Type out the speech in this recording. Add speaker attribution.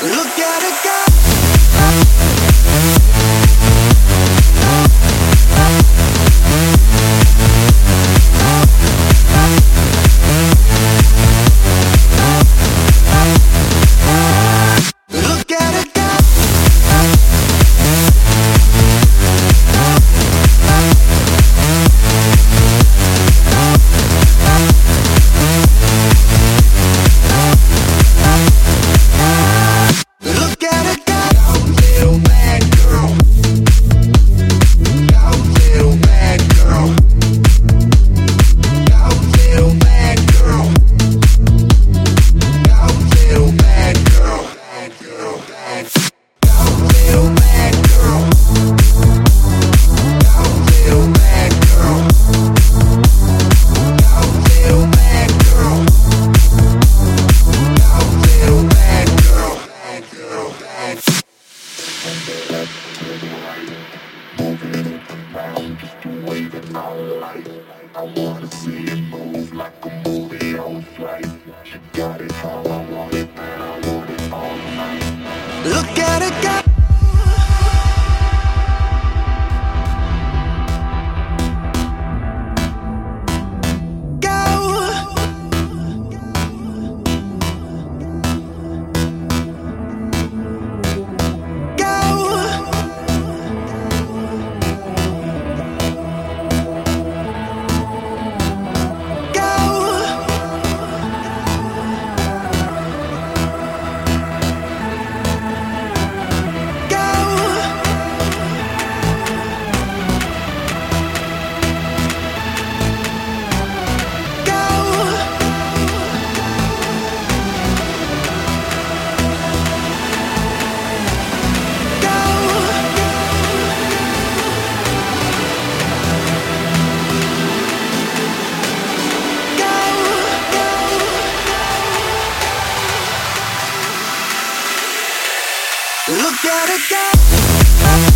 Speaker 1: Look at it go. Look at it go. Look at it go. Little bad girl. Little bad girl. Little bad girl. Little bad girl. Little bad girl. Little bad girl. Little bad girl. Little bad girl. Girl, bad. Moving around just to wait and all light. I wanna see it move like a movie on flight. She got it how I want it, and I want it all night. Look at it go. Look at it go.